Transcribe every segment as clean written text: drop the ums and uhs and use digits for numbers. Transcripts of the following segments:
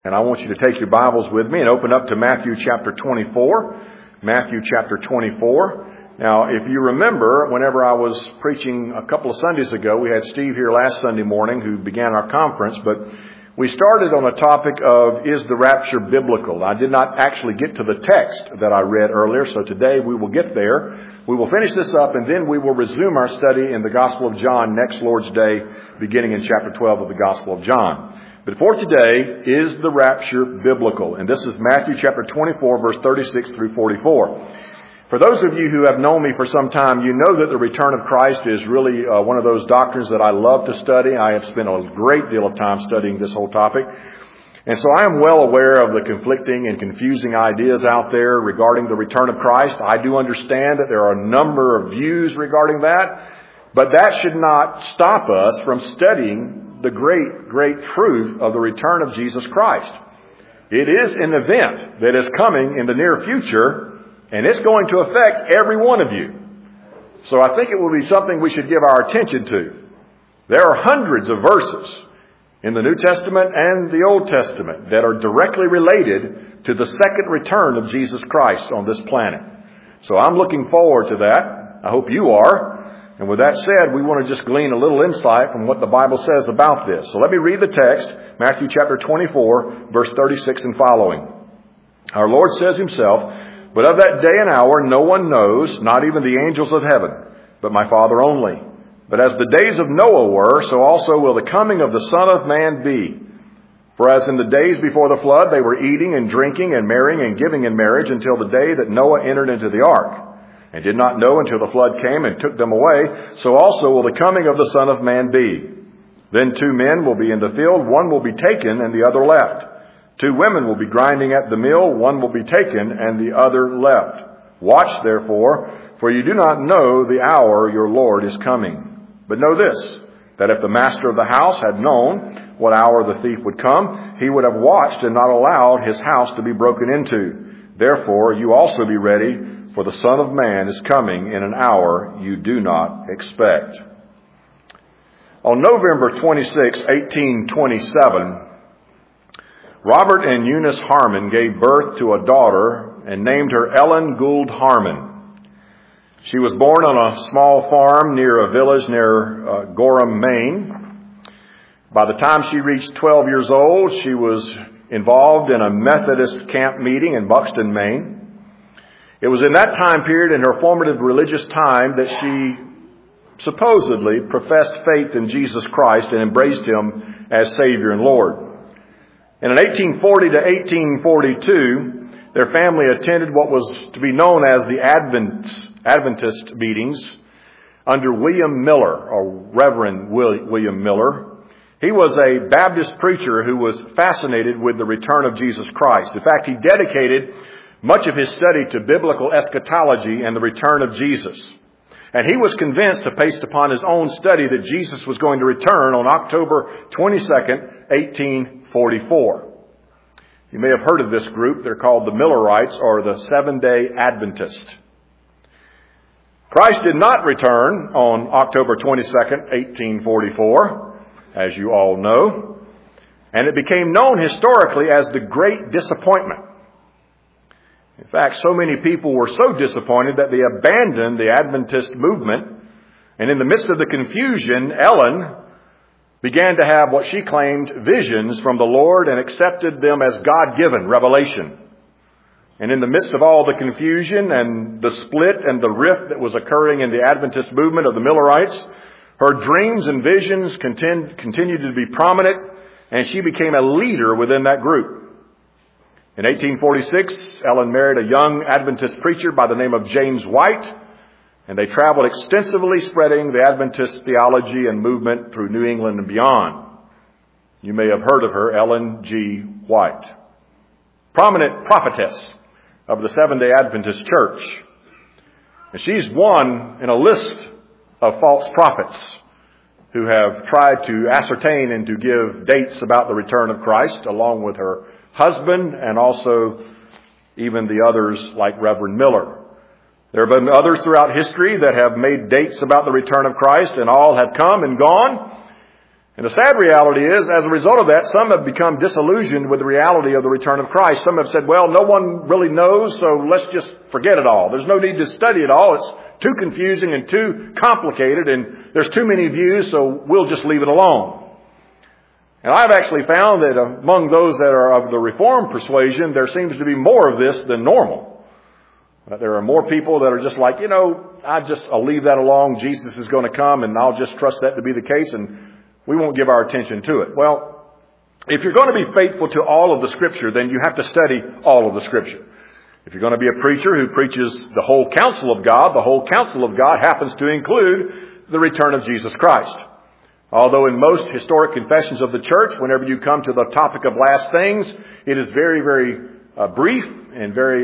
And I want you to take your Bibles with me and open up to Matthew chapter 24. Matthew chapter 24. Now, if you remember, whenever I was preaching a couple of Sundays ago, we had Steve here last Sunday morning who began our conference, but we started on a topic of, is the rapture biblical? I did not actually get to the text that I read earlier, so today we will get there. We will finish this up, and then we will resume our study in the Gospel of John next Lord's Day, beginning in chapter 12 of the Gospel of John. But for today, is the rapture biblical? And this is Matthew chapter 24, verse 36 through 44. For those of you who have known me for some time, you know that the return of Christ is really one of those doctrines that I love to study. I have spent a great deal of time studying this whole topic. And so I am well aware of the conflicting and confusing ideas out there regarding the return of Christ. I do understand that there are a number of views regarding that, but that should not stop us from studying the great truth of the return of Jesus Christ. It is an event that is coming in the near future, and it's going to affect every one of you. So I think it will be something we should give our attention to. There are hundreds of verses in the New Testament and the Old Testament that are directly related to the second return of Jesus Christ on this planet. So I'm looking forward to that. I hope you are. And with that said, we want to just glean a little insight from what the Bible says about this. So let me read the text, Matthew chapter 24, verse 36 and following. Our Lord says himself, "But of that day and hour no one knows, not even the angels of heaven, but my Father only. But as the days of Noah were, so also will the coming of the Son of Man be. For as in the days before the flood they were eating and drinking and marrying and giving in marriage until the day that Noah entered into the ark, and did not know until the flood came and took them away, so also will the coming of the Son of Man be. Then 2 men will be in the field, one will be taken and the other left. 2 women will be grinding at the mill, one will be taken and the other left. Watch therefore, for you do not know the hour your Lord is coming. But know this, that if the master of the house had known what hour the thief would come, he would have watched and not allowed his house to be broken into. Therefore you also be ready, for the Son of Man is coming in an hour you do not expect." On November 26, 1827, Robert and Eunice Harmon gave birth to a daughter and named her Ellen Gould Harmon. She was born on a small farm near a village near Gorham, Maine. By the time she reached 12 years old, she was involved in a Methodist camp meeting in Buxton, Maine. It was in that time period, in her formative religious time, that she supposedly professed faith in Jesus Christ and embraced Him as Savior and Lord. And in 1840 to 1842, their family attended what was to be known as the Adventist meetings under William Miller, or Reverend William Miller. He was a Baptist preacher who was fascinated with the return of Jesus Christ. In fact, he dedicated much of his study to biblical eschatology and the return of Jesus. And he was convinced, based upon his own study, that Jesus was going to return on October 22nd, 1844. You may have heard of this group. They're called the Millerites, or the Seventh-day Adventist. Christ did not return on October 22nd, 1844, as you all know. And it became known historically as the Great Disappointment. In fact, so many people were so disappointed that they abandoned the Adventist movement. And in the midst of the confusion, Ellen began to have what she claimed visions from the Lord and accepted them as God-given revelation. And in the midst of all the confusion and the split and the rift that was occurring in the Adventist movement of the Millerites, her dreams and visions continued to be prominent, and she became a leader within that group. In 1846, Ellen married a young Adventist preacher by the name of James White, and they traveled extensively spreading the Adventist theology and movement through New England and beyond. You may have heard of her, Ellen G. White. Prominent prophetess of the Seventh-day Adventist Church. And she's one in a list of false prophets who have tried to ascertain and to give dates about the return of Christ, along with her husband and also even the others like Reverend Miller. There have been others throughout history that have made dates about the return of Christ, and all have come and gone. And the sad reality is, as a result of that, some have become disillusioned with the reality of the return of Christ. Some have said, well, no one really knows, so let's just forget it all. There's no need to study it all. It's too confusing and too complicated, and there's too many views, so we'll just leave it alone. And I've actually found that among those that are of the Reformed persuasion, there seems to be more of this than normal. There are more people that are just like, I'll leave that alone. Jesus is going to come, and I'll just trust that to be the case, and we won't give our attention to it. Well, if you're going to be faithful to all of the Scripture, then you have to study all of the Scripture. If you're going to be a preacher who preaches the whole counsel of God, the whole counsel of God happens to include the return of Jesus Christ. Although in most historic confessions of the church, whenever you come to the topic of last things, it is very, very brief and very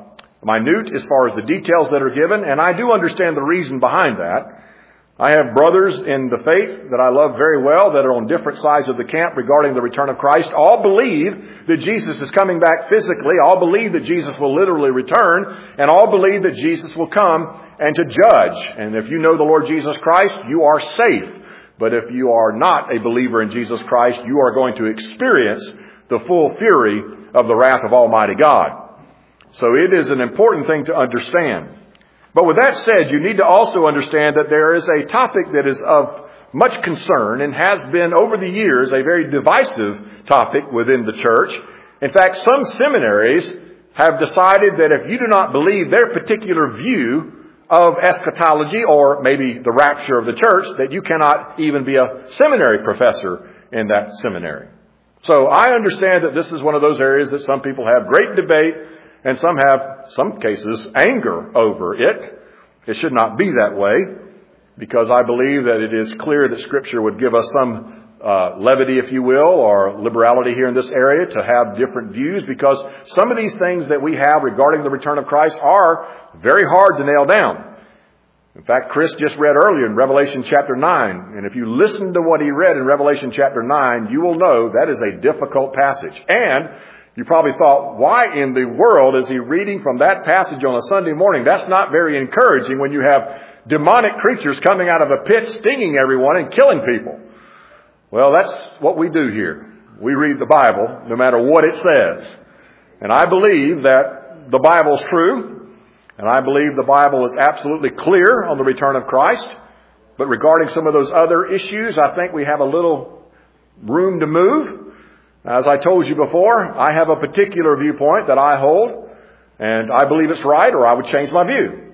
minute as far as the details that are given. And I do understand the reason behind that. I have brothers in the faith that I love very well that are on different sides of the camp regarding the return of Christ. All believe that Jesus is coming back physically. All believe that Jesus will literally return. And all believe that Jesus will come and to judge. And if you know the Lord Jesus Christ, you are safe. But if you are not a believer in Jesus Christ, you are going to experience the full fury of the wrath of Almighty God. So it is an important thing to understand. But with that said, you need to also understand that there is a topic that is of much concern and has been over the years a very divisive topic within the church. In fact, some seminaries have decided that if you do not believe their particular view of eschatology or maybe the rapture of the church, that you cannot even be a seminary professor in that seminary. So I understand that this is one of those areas that some people have great debate and some have, some cases, anger over it. It should not be that way, because I believe that it is clear that Scripture would give us some levity, if you will, or liberality here in this area to have different views, because some of these things that we have regarding the return of Christ are very hard to nail down. In fact, Chris just read earlier in Revelation chapter 9, and if you listen to what he read in Revelation chapter 9, you will know that is a difficult passage. And you probably thought, why in the world is he reading from that passage on a Sunday morning? That's not very encouraging when you have demonic creatures coming out of a pit, stinging everyone and killing people. Well, that's what we do here. We read the Bible no matter what it says. And I believe that the Bible's true. And I believe the Bible is absolutely clear on the return of Christ. But regarding some of those other issues, I think we have a little room to move. As I told you before, I have a particular viewpoint that I hold, and I believe it's right, or I would change my view.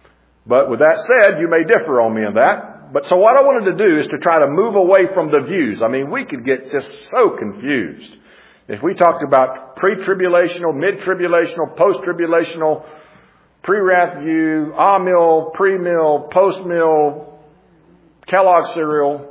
But with that said, you may differ on me on that. But so what I wanted to do is to try to move away from the views. I mean, we could get just so confused. If we talked about pre-tribulational, mid-tribulational, post-tribulational, pre-wrath view, ah-mill, pre-mill, post-mill, Kellogg cereal.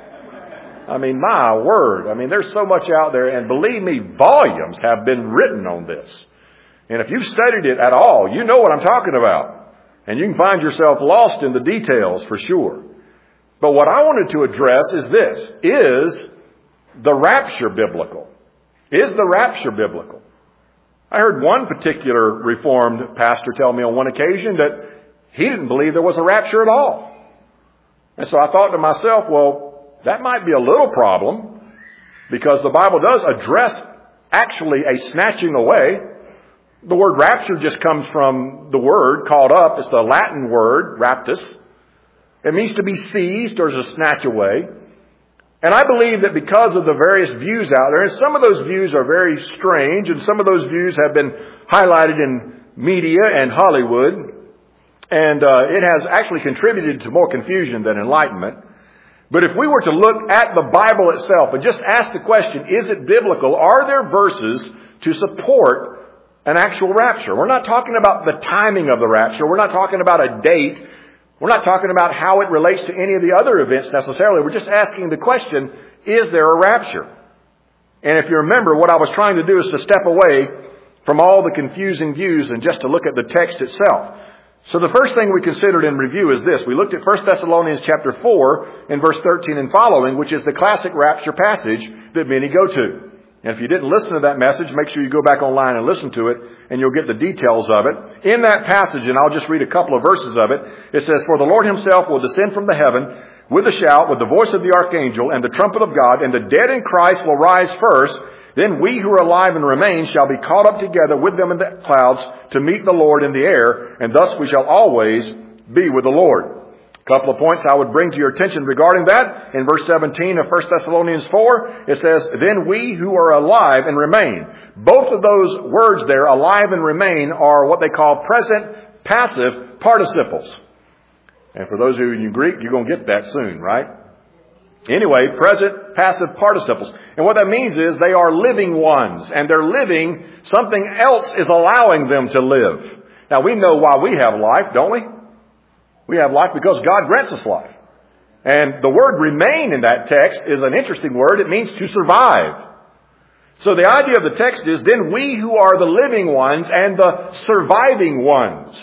I mean, my word. I mean, there's so much out there, and believe me, volumes have been written on this. And if you've studied it at all, you know what I'm talking about. And you can find yourself lost in the details for sure. But what I wanted to address is this. Is the rapture biblical? Is the rapture biblical? I heard one particular Reformed pastor tell me on one occasion that he didn't believe there was a rapture at all. And so I thought to myself, well, that might be a little problem, because the Bible does address actually a snatching away. The word rapture just comes from the word called up. It's the Latin word, raptus. It means to be seized or to snatch away. And I believe that because of the various views out there, and some of those views are very strange, and some of those views have been highlighted in media and Hollywood, and it has actually contributed to more confusion than enlightenment. But if we were to look at the Bible itself and just ask the question, is it biblical? Are there verses to support an actual rapture? We're not talking about the timing of the rapture. We're not talking about a date. We're not talking about how it relates to any of the other events necessarily. We're just asking the question, is there a rapture? And if you remember, what I was trying to do is to step away from all the confusing views and just to look at the text itself. So the first thing we considered in review is this. We looked at 1 Thessalonians chapter 4 in verse 13 and following, which is the classic rapture passage that many go to. And if you didn't listen to that message, make sure you go back online and listen to it, and you'll get the details of it. In that passage, and I'll just read a couple of verses of it, it says, "For the Lord himself will descend from the heaven with a shout, with the voice of the archangel and the trumpet of God, and the dead in Christ will rise first. Then we who are alive and remain shall be caught up together with them in the clouds to meet the Lord in the air, and thus we shall always be with the Lord. A couple of points I would bring to your attention regarding that. In verse 17 of 1 Thessalonians 4, it says, then we who are alive and remain. Both of those words there, alive and remain, are what they call present passive participles. And for those of you in Greek, you're going to get that soon, right? Anyway, present passive participles. And what that means is they are living ones, and they're living, something else is allowing them to live. Now we know why we have life, don't we? We have life because God grants us life. And the word remain in that text is an interesting word. It means to survive. So the idea of the text is, then we who are the living ones and the surviving ones.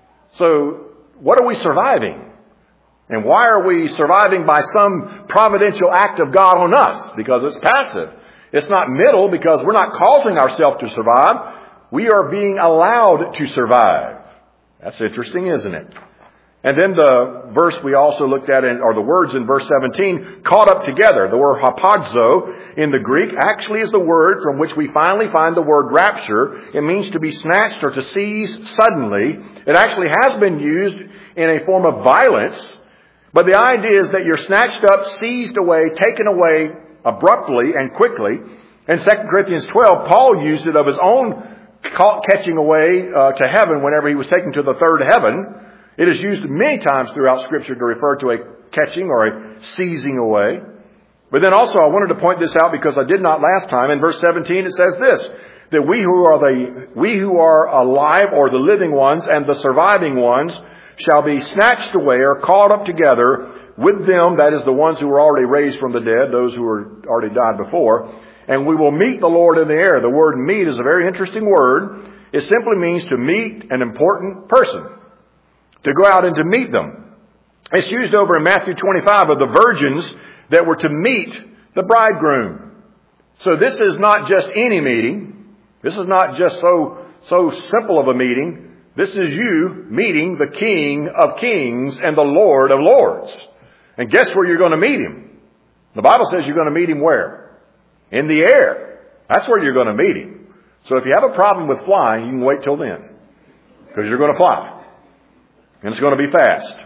So what are we surviving? And why are we surviving by some providential act of God on us? Because it's passive. It's not middle because we're not causing ourselves to survive. We are being allowed to survive. That's interesting, isn't it? And then the verse we also looked at, or the words in verse 17, caught up together. The word hapazo in the Greek actually is the word from which we finally find the word rapture. It means to be snatched or to seize suddenly. It actually has been used in a form of violence. But the idea is that you're snatched up, seized away, taken away abruptly and quickly. In 2 Corinthians 12, Paul used it of his own catching away to heaven whenever he was taken to the third heaven. It is used many times throughout Scripture to refer to a catching or a seizing away. But then also I wanted to point this out because I did not last time. In verse 17 it says this, that we who are alive or the living ones and the surviving ones shall be snatched away or caught up together with them, that is the ones who were already raised from the dead, those who were already died before, and we will meet the Lord in the air. The word meet is a very interesting word. It simply means to meet an important person, to go out and to meet them. It's used over in Matthew 25 of the virgins that were to meet the bridegroom. So this is not just any meeting. This is not just so simple of a meeting. This is you meeting the King of Kings and the Lord of Lords. And guess where you're going to meet Him? The Bible says you're going to meet Him where? In the air. That's where you're going to meet Him. So if you have a problem with flying, you can wait till then. Because you're going to fly. And it's going to be fast.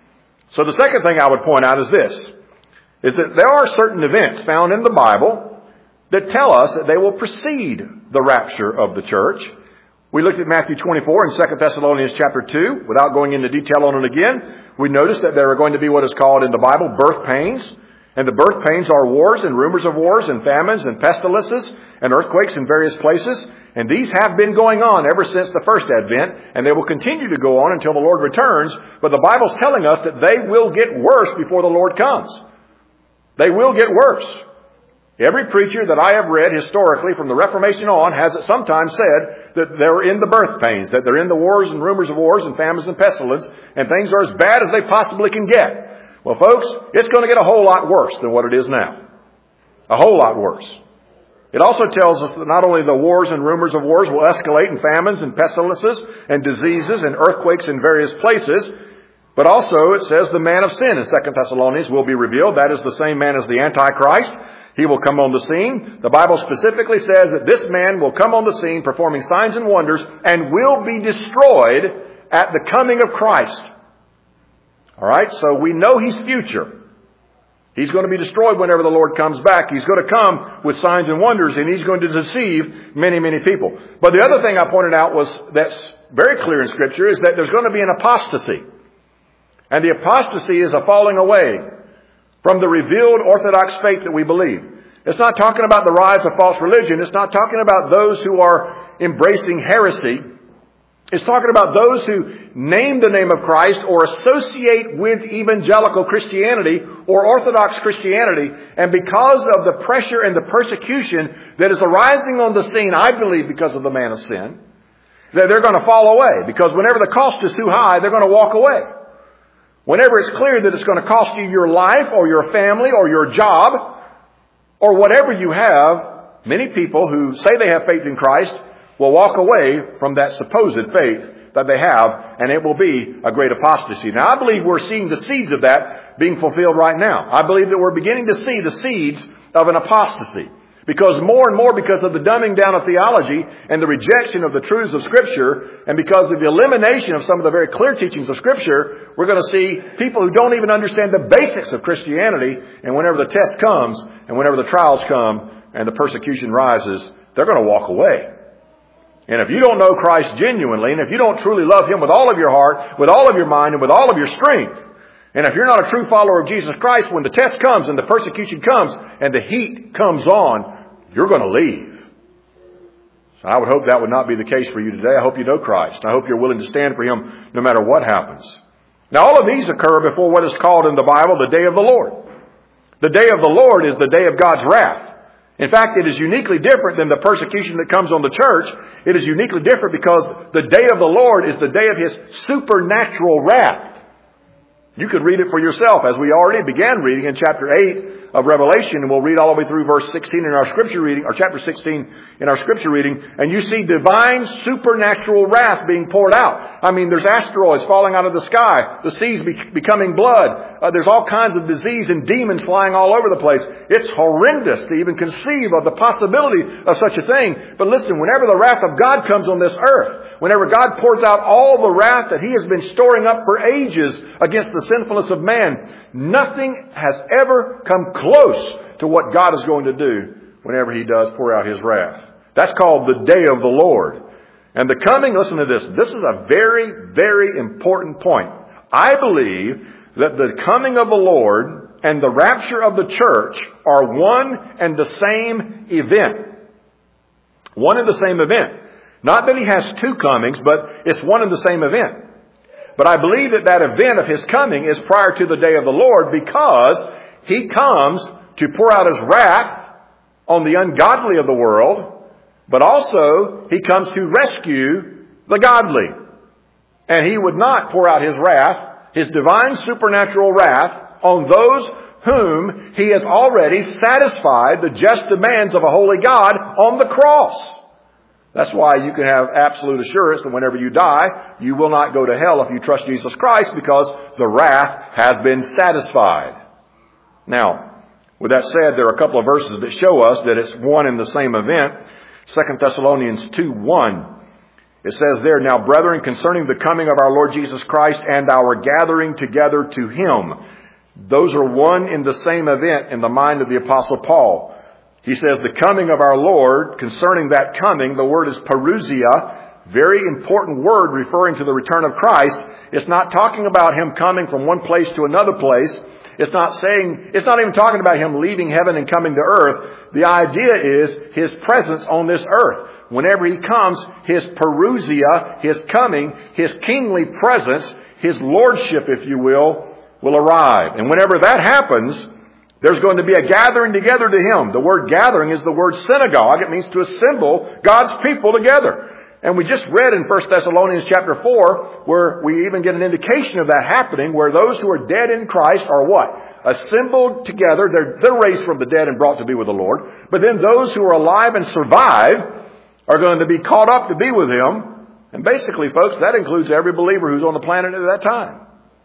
So the second thing I would point out is this, is that there are certain events found in the Bible that tell us that they will precede the rapture of the church. We looked at Matthew 24 and 2 Thessalonians chapter 2. Without going into detail on it again, we noticed that there are going to be what is called in the Bible birth pains. And the birth pains are wars and rumors of wars and famines and pestilences and earthquakes in various places. And these have been going on ever since the first advent, and they will continue to go on until the Lord returns. But the Bible's telling us that they will get worse before the Lord comes. They will get worse. Every preacher that I have read historically from the Reformation on has at some time said that they're in the birth pains, that they're in the wars and rumors of wars and famines and pestilence, and things are as bad as they possibly can get. Well, folks, it's going to get a whole lot worse than what it is now. A whole lot worse. It also tells us that not only the wars and rumors of wars will escalate in famines and pestilences and diseases and earthquakes in various places, but also it says the man of sin in 2 Thessalonians will be revealed. That is the same man as the Antichrist. He will come on the scene. The Bible specifically says that this man will come on the scene performing signs and wonders and will be destroyed at the coming of Christ. All right, so we know he's future. He's going to be destroyed whenever the Lord comes back. He's going to come with signs and wonders, and he's going to deceive many, many people. But the other thing I pointed out that's very clear in Scripture is that there's going to be an apostasy. And the apostasy is a falling away from the revealed Orthodox faith that we believe. It's not talking about the rise of false religion. It's not talking about those who are embracing heresy. It's talking about those who name the name of Christ or associate with evangelical Christianity or Orthodox Christianity. And because of the pressure and the persecution that is arising on the scene, I believe because of the man of sin, that they're going to fall away. Because whenever the cost is too high, they're going to walk away. Whenever it's clear that it's going to cost you your life or your family or your job or whatever you have, many people who say they have faith in Christ will walk away from that supposed faith that they have, and it will be a great apostasy. Now, I believe we're seeing the seeds of that being fulfilled right now. I believe that we're beginning to see the seeds of an apostasy. Because more and more, because of the dumbing down of theology and the rejection of the truths of Scripture, and because of the elimination of some of the very clear teachings of Scripture, we're going to see people who don't even understand the basics of Christianity, and whenever the test comes, and whenever the trials come, and the persecution rises, they're going to walk away. And if you don't know Christ genuinely, and if you don't truly love Him with all of your heart, with all of your mind, and with all of your strength, and if you're not a true follower of Jesus Christ, when the test comes and the persecution comes and the heat comes on, you're going to leave. So I would hope that would not be the case for you today. I hope you know Christ. I hope you're willing to stand for Him no matter what happens. Now, all of these occur before what is called in the Bible the day of the Lord. The day of the Lord is the day of God's wrath. In fact, it is uniquely different than the persecution that comes on the church. It is uniquely different because the day of the Lord is the day of His supernatural wrath. You could read it for yourself, as we already began reading in chapter 8 of Revelation, and we'll read all the way through verse 16 in our scripture reading, or chapter 16 in our scripture reading, and you see divine supernatural wrath being poured out. I mean, there's asteroids falling out of the sky, the seas becoming blood, there's all kinds of disease and demons flying all over the place. It's horrendous to even conceive of the possibility of such a thing. But listen, whenever the wrath of God comes on this earth, whenever God pours out all the wrath that He has been storing up for ages against the sinfulness of man, nothing has ever come close to what God is going to do whenever He does pour out His wrath. That's called the day of the Lord. And the coming, listen to this. This is a very, very important point. I believe that the coming of the Lord and the rapture of the church are one and the same event. One and the same event. Not that He has two comings, but it's one and the same event. But I believe that that event of His coming is prior to the day of the Lord, because He comes to pour out His wrath on the ungodly of the world, but also He comes to rescue the godly. And He would not pour out His wrath, His divine supernatural wrath, on those whom He has already satisfied the just demands of a holy God on the cross. That's why you can have absolute assurance that whenever you die, you will not go to hell if you trust Jesus Christ, because the wrath has been satisfied. Now, with that said, there are a couple of verses that show us that it's one and the same event. 2 Thessalonians 2:1. It says there, "Now, brethren, concerning the coming of our Lord Jesus Christ and our gathering together to Him." Those are one in the same event in the mind of the Apostle Paul. He says the coming of our Lord, concerning that coming, the word is parousia, very important word referring to the return of Christ. It's not talking about Him coming from one place to another place. It's not even talking about Him leaving heaven and coming to earth. The idea is His presence on this earth. Whenever He comes, His parousia, His coming, His kingly presence, His lordship, if you will arrive. And whenever that happens, there's going to be a gathering together to Him. The word gathering is the word synagogue. It means to assemble God's people together. And we just read in 1 Thessalonians chapter 4, where we even get an indication of that happening, where those who are dead in Christ are what? Assembled together. They're raised from the dead and brought to be with the Lord. But then those who are alive and survive are going to be caught up to be with Him. And basically, folks, that includes every believer who's on the planet at that time.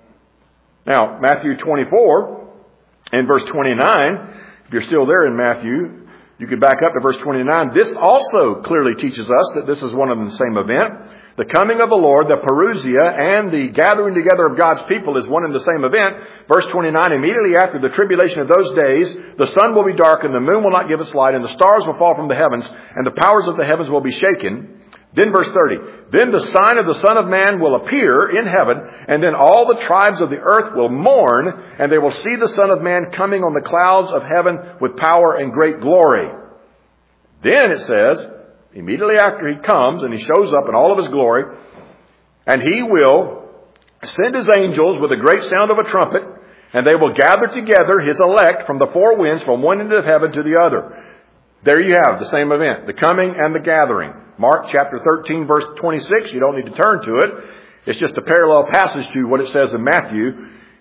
Now, Matthew 24... in verse 29, if you're still there in Matthew, you could back up to verse 29. This also clearly teaches us that this is one and the same event. The coming of the Lord, the parousia, and the gathering together of God's people is one and the same event. Verse 29, immediately after the tribulation of those days, the sun will be darkened, the moon will not give its light, and the stars will fall from the heavens, and the powers of the heavens will be shaken. Then verse 30, then the sign of the Son of Man will appear in heaven, and then all the tribes of the earth will mourn, and they will see the Son of Man coming on the clouds of heaven with power and great glory. Then it says, immediately after He comes and He shows up in all of His glory, and He will send His angels with a great sound of a trumpet, and they will gather together His elect from the four winds, from one end of heaven to the other. There you have the same event, the coming and the gathering. Mark chapter 13, verse 26. You don't need to turn to it. It's just a parallel passage to what it says in Matthew.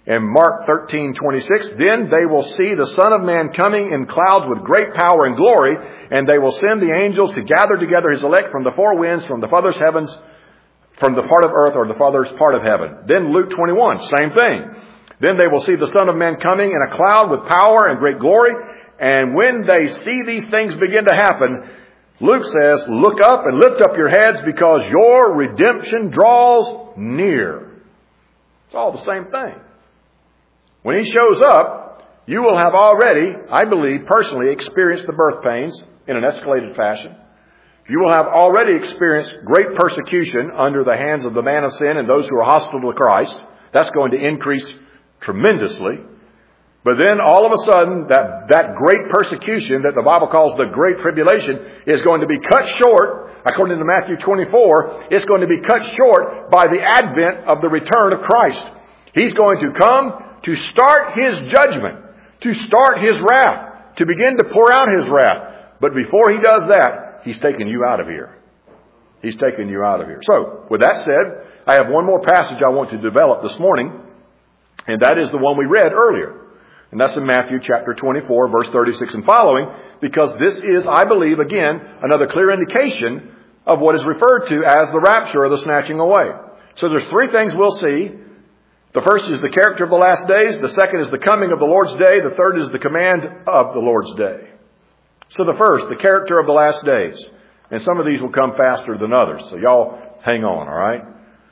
In Mark 13:26, then they will see the Son of Man coming in clouds with great power and glory, and they will send the angels to gather together his elect from the four winds, from the farthest heavens, from the part of earth or the farthest part of heaven. Then Luke 21, same thing. Then they will see the Son of Man coming in a cloud with power and great glory, and when they see these things begin to happen, Luke says, look up and lift up your heads because your redemption draws near. It's all the same thing. When he shows up, you will have already, I believe, personally experienced the birth pains in an escalated fashion. You will have already experienced great persecution under the hands of the man of sin and those who are hostile to Christ. That's going to increase tremendously. But then all of a sudden, that great persecution that the Bible calls the Great Tribulation is going to be cut short, according to Matthew 24, it's going to be cut short by the advent of the return of Christ. He's going to come to start his judgment, to start his wrath, to begin to pour out his wrath. But before he does that, he's taking you out of here. He's taking you out of here. So, with that said, I have one more passage I want to develop this morning, and that is the one we read earlier. And that's in Matthew chapter 24, verse 36 and following, because this is, I believe, again, another clear indication of what is referred to as the rapture or the snatching away. So there's three things we'll see. The first is the character of the last days. The second is the coming of the Lord's day. The third is the command of the Lord's day. So the first, the character of the last days. And some of these will come faster than others. So y'all hang on, all right?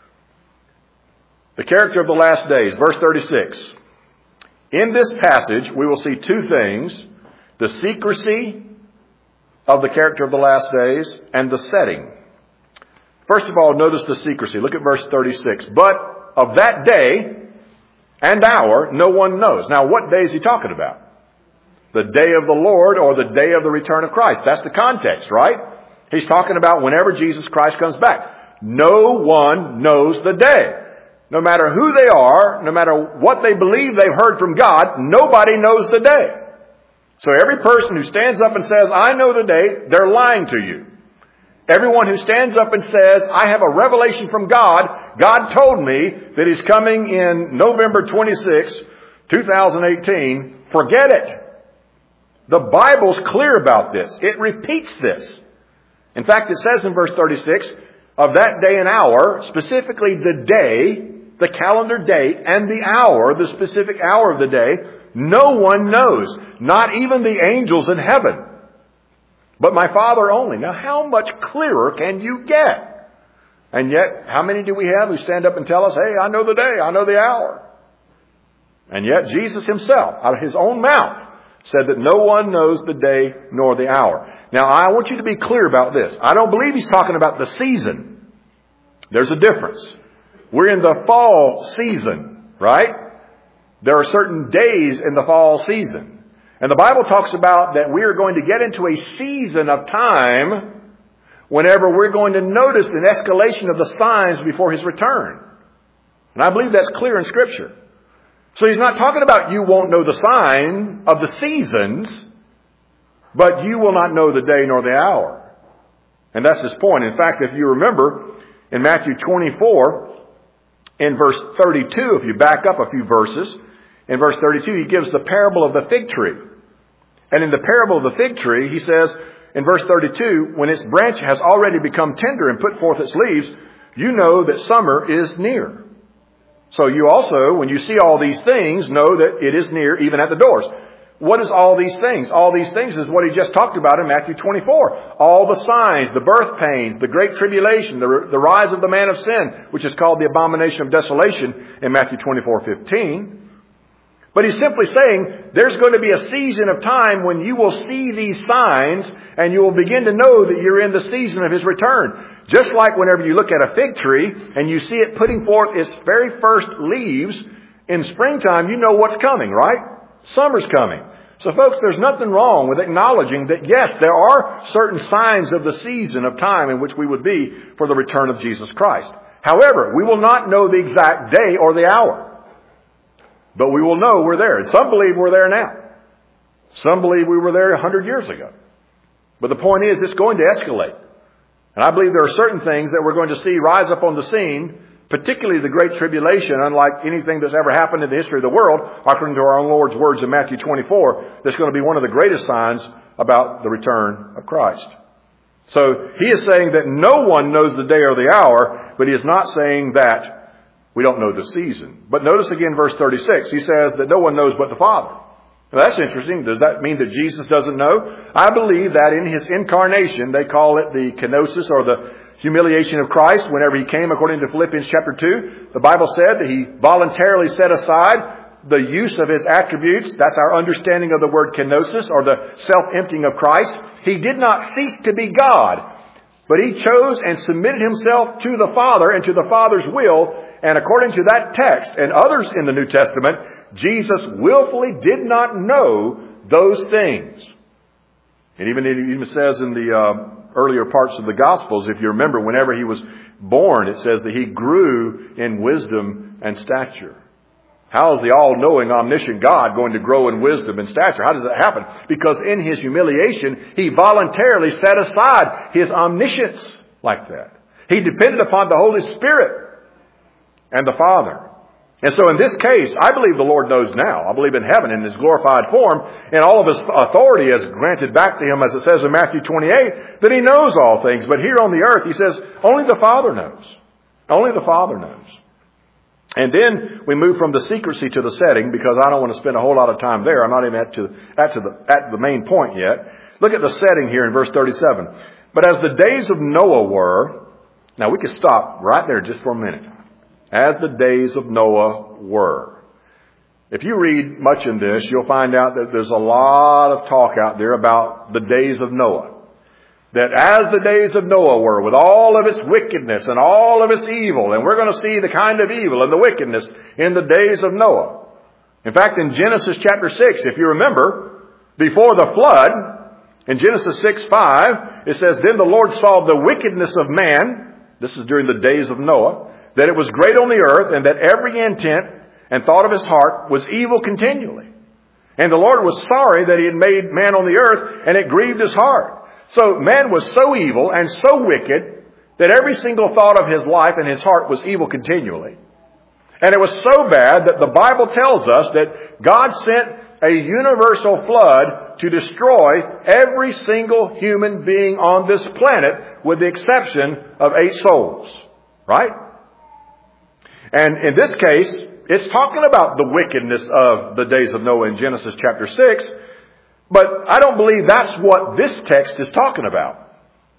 The character of the last days, verse 36. In this passage, we will see two things. The secrecy of the character of the last days and the setting. First of all, notice the secrecy. Look at verse 36. But of that day and hour, no one knows. Now, what day is he talking about? The day of the Lord or the day of the return of Christ. That's the context, right? He's talking about whenever Jesus Christ comes back. No one knows the day. No matter who they are, no matter what they believe they've heard from God, nobody knows the day. So every person who stands up and says, I know the day, they're lying to you. Everyone who stands up and says, I have a revelation from God, God told me that He's coming in November 26, 2018, forget it. The Bible's clear about this. It repeats this. In fact, it says in verse 36, of that day and hour, specifically the day, the calendar date, and the hour, the specific hour of the day, no one knows. Not even the angels in heaven. But my Father only. Now, how much clearer can you get? And yet, how many do we have who stand up and tell us, hey, I know the day, I know the hour. And yet, Jesus Himself, out of His own mouth, said that no one knows the day nor the hour. Now, I want you to be clear about this. I don't believe He's talking about the season. There's a difference. We're in the fall season, right? There are certain days in the fall season. And the Bible talks about that we are going to get into a season of time whenever we're going to notice an escalation of the signs before His return. And I believe that's clear in Scripture. So He's not talking about you won't know the sign of the seasons, but you will not know the day nor the hour. And that's His point. In fact, if you remember, in Matthew 24, in verse 32, if you back up a few verses, in verse 32, He gives the parable of the fig tree. And in the parable of the fig tree, He says, in verse 32, when its branch has already become tender and put forth its leaves, you know that summer is near. So you also, when you see all these things, know that it is near, even at the doors. What is all these things? All these things is what He just talked about in Matthew 24. All the signs, the birth pains, the great tribulation, the rise of the man of sin, which is called the abomination of desolation in Matthew 24:15. But He's simply saying there's going to be a season of time when you will see these signs and you will begin to know that you're in the season of His return. Just like whenever you look at a fig tree and you see it putting forth its very first leaves in springtime, you know what's coming, right? Summer's coming. So folks, there's nothing wrong with acknowledging that yes, there are certain signs of the season of time in which we would be for the return of Jesus Christ. However, we will not know the exact day or the hour. But we will know we're there. And some believe we're there now. Some believe we were there 100 years ago. But the point is, it's going to escalate. And I believe there are certain things that we're going to see rise up on the scene Particularly the Great Tribulation, unlike anything that's ever happened in the history of the world, according to our own Lord's words in Matthew 24, that's going to be one of the greatest signs about the return of Christ. So he is saying that no one knows the day or the hour, but he is not saying that we don't know the season. But notice again verse 36. He says that no one knows but the Father. Now that's interesting. Does that mean that Jesus doesn't know? I believe that in his incarnation, they call it the kenosis or the humiliation of Christ. Whenever he came, according to Philippians chapter 2, the Bible said that he voluntarily set aside the use of his attributes. That's our understanding of the word kenosis, or the self-emptying of Christ. He did not cease to be God, but he chose and submitted himself to the Father and to the Father's will. And according to that text and others in the New Testament, Jesus willfully did not know those things. And it even says in the earlier parts of the Gospels, if you remember, whenever he was born, it says that he grew in wisdom and stature. How is the all-knowing, omniscient God going to grow in wisdom and stature? How does that happen? Because in his humiliation, he voluntarily set aside his omniscience like that. He depended upon the Holy Spirit and the Father. And so in this case, I believe the Lord knows now. I believe in heaven in his glorified form, and all of his authority is granted back to him, as it says in Matthew 28, that he knows all things. But here on the earth, he says, only the Father knows. Only the Father knows. And then we move from the secrecy to the setting, because I don't want to spend a whole lot of time there. I'm not even at the main point yet. Look at the setting here in verse 37. But as the days of Noah were, now we could stop right there just for a minute. As the days of Noah were. If you read much in this, you'll find out that there's a lot of talk out there about the days of Noah. That as the days of Noah were, with all of its wickedness and all of its evil, and we're going to see the kind of evil and the wickedness in the days of Noah. In fact, in Genesis chapter 6, if you remember, before the flood, in Genesis 6:5, it says, Then the Lord saw the wickedness of man, this is during the days of Noah, that it was great on the earth, and that every intent and thought of his heart was evil continually. And the Lord was sorry that he had made man on the earth, and it grieved his heart. So man was so evil and so wicked that every single thought of his life and his heart was evil continually. And it was so bad that the Bible tells us that God sent a universal flood to destroy every single human being on this planet, with the exception of 8 souls. Right? And in this case, it's talking about the wickedness of the days of Noah in Genesis chapter 6. But I don't believe that's what this text is talking about.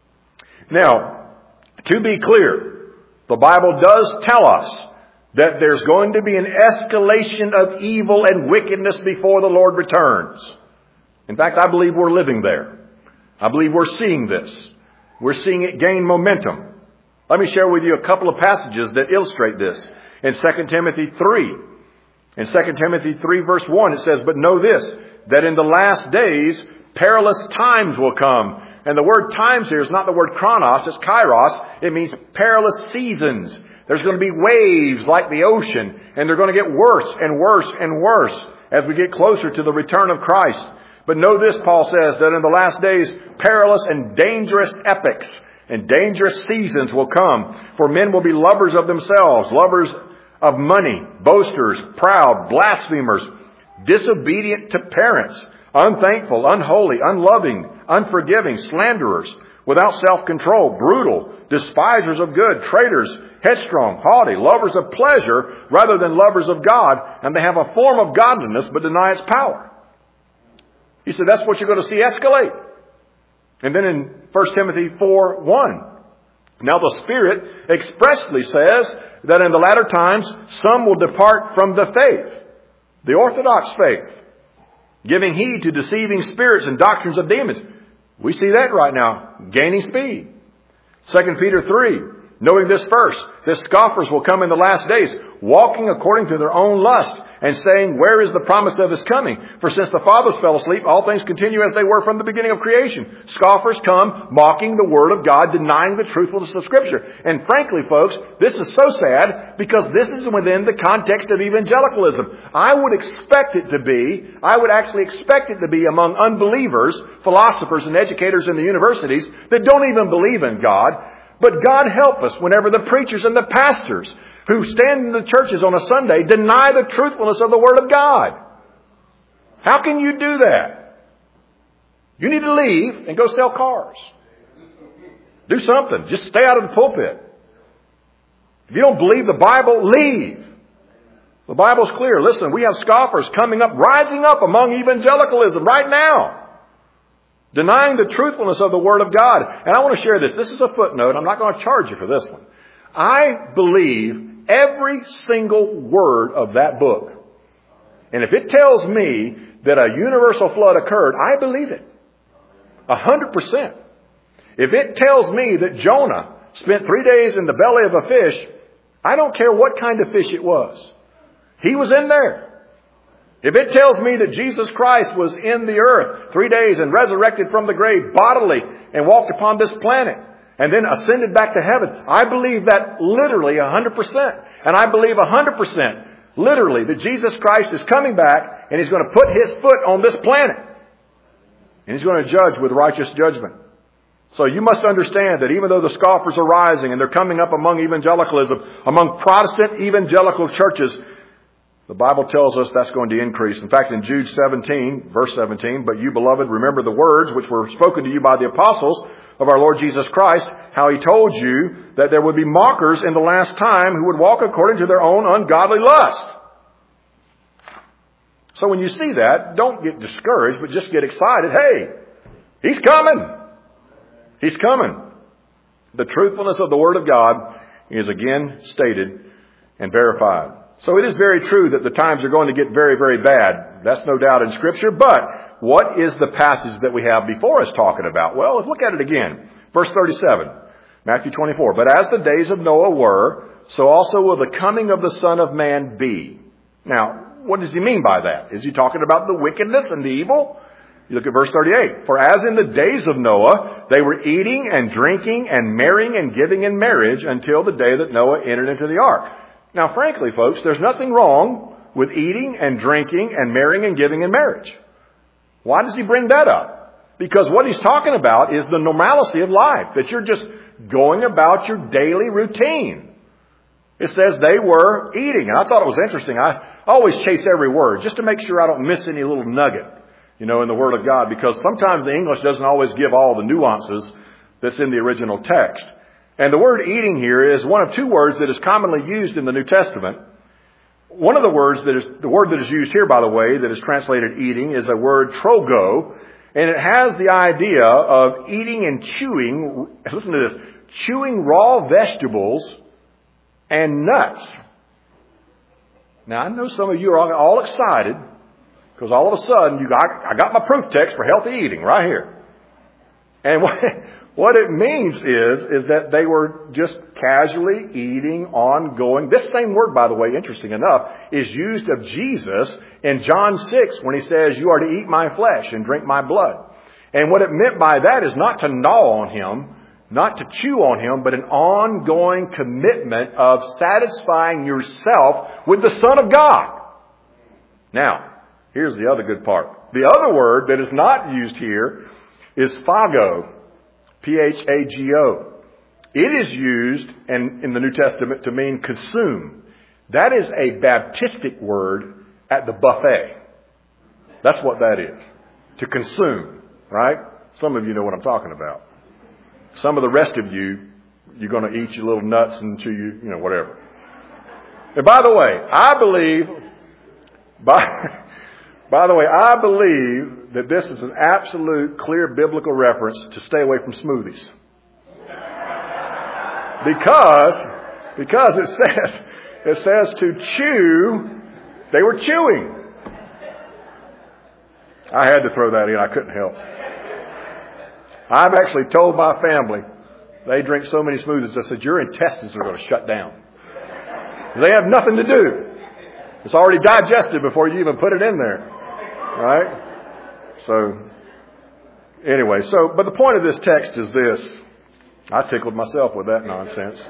Now, to be clear, the Bible does tell us that there's going to be an escalation of evil and wickedness before the Lord returns. In fact, I believe we're living there. I believe we're seeing this. We're seeing it gain momentum. Let me share with you a couple of passages that illustrate this. In 2 Timothy 3. In 2 Timothy 3 verse 1, it says, But know this, that in the last days perilous times will come. And the word times here is not the word chronos, it's kairos. It means perilous seasons. There's going to be waves like the ocean, and they're going to get worse and worse and worse as we get closer to the return of Christ. But know this, Paul says, that in the last days perilous and dangerous epochs and dangerous seasons will come. For men will be lovers of themselves, lovers of money, boasters, proud, blasphemers, disobedient to parents, unthankful, unholy, unloving, unforgiving, slanderers, without self-control, brutal, despisers of good, traitors, headstrong, haughty, lovers of pleasure rather than lovers of God, and they have a form of godliness but deny its power. He said that's what you're going to see escalate. And then in 1 Timothy 4:1, now the Spirit expressly says that in the latter times some will depart from the faith, the orthodox faith, giving heed to deceiving spirits and doctrines of demons. We see that right now, gaining speed. 2 Peter 3, knowing this first, that scoffers will come in the last days, walking according to their own lust, and saying, Where is the promise of his coming? For since the fathers fell asleep, all things continue as they were from the beginning of creation. Scoffers come, mocking the Word of God, denying the truthfulness of Scripture. And frankly, folks, this is so sad because this is within the context of evangelicalism. I would actually expect it to be among unbelievers, philosophers and educators in the universities that don't even believe in God. But God help us whenever the preachers and the pastors who stand in the churches on a Sunday deny the truthfulness of the Word of God. How can you do that? You need to leave and go sell cars. Do something. Just stay out of the pulpit. If you don't believe the Bible, leave. The Bible's clear. Listen, we have scoffers coming up, rising up among evangelicalism right now, denying the truthfulness of the Word of God. And I want to share this. This is a footnote. I'm not going to charge you for this one. I believe every single word of that book. And if it tells me that a universal flood occurred, I believe it. 100%. If it tells me that Jonah spent 3 days in the belly of a fish, I don't care what kind of fish it was. He was in there. If it tells me that Jesus Christ was in the earth 3 days and resurrected from the grave bodily and walked upon this planet and then ascended back to heaven, I believe that literally 100%. And I believe 100% literally that Jesus Christ is coming back and He's going to put His foot on this planet. And He's going to judge with righteous judgment. So you must understand that even though the scoffers are rising and they're coming up among evangelicalism, among Protestant evangelical churches, the Bible tells us that's going to increase. In fact, in Jude 17, verse 17, "But you, beloved, remember the words which were spoken to you by the apostles of our Lord Jesus Christ, how He told you that there would be mockers in the last time who would walk according to their own ungodly lust." So when you see that, don't get discouraged, but just get excited. Hey, He's coming. He's coming. The truthfulness of the Word of God is again stated and verified. So it is very true that the times are going to get very, very bad. That's no doubt in Scripture. But what is the passage that we have before us talking about? Well, let's look at it again. Verse 37, Matthew 24. "But as the days of Noah were, so also will the coming of the Son of Man be." Now, what does He mean by that? Is He talking about the wickedness and the evil? You look at verse 38. "For as in the days of Noah, they were eating and drinking and marrying and giving in marriage until the day that Noah entered into the ark." Now, frankly, folks, there's nothing wrong with eating and drinking and marrying and giving in marriage. Why does He bring that up? Because what He's talking about is the normalcy of life, that you're just going about your daily routine. It says they were eating. And I thought it was interesting. I always chase every word just to make sure I don't miss any little nugget, in the Word of God, because sometimes the English doesn't always give all the nuances that's in the original text. And the word eating here is one of two words that is commonly used in the New Testament. One of the words the word that is used here, by the way, that is translated eating, is a word trogo, and it has the idea of eating and chewing, listen to this, chewing raw vegetables and nuts. Now, I know some of you are all excited, because all of a sudden, I got my proof text for healthy eating right here. And what it means is that they were just casually eating, ongoing. This same word, by the way, interesting enough, is used of Jesus in John 6 when He says, "You are to eat my flesh and drink my blood." And what it meant by that is not to gnaw on Him, not to chew on Him, but an ongoing commitment of satisfying yourself with the Son of God. Now, here's the other good part. The other word that is not used here is phago, P-H-A-G-O. It is used in the New Testament to mean consume. That is a Baptistic word at the buffet. That's what that is. To consume, right? Some of you know what I'm talking about. Some of the rest of you, you're going to eat your little nuts until you whatever. And by the way, I believe that this is an absolute clear biblical reference to stay away from smoothies. Because it says to chew, they were chewing. I had to throw that in. I couldn't help. I've actually told my family, they drink so many smoothies, I said, your intestines are going to shut down. They have nothing to do. It's already digested before you even put it in there. Right? So, anyway, but the point of this text is this. I tickled myself with that nonsense.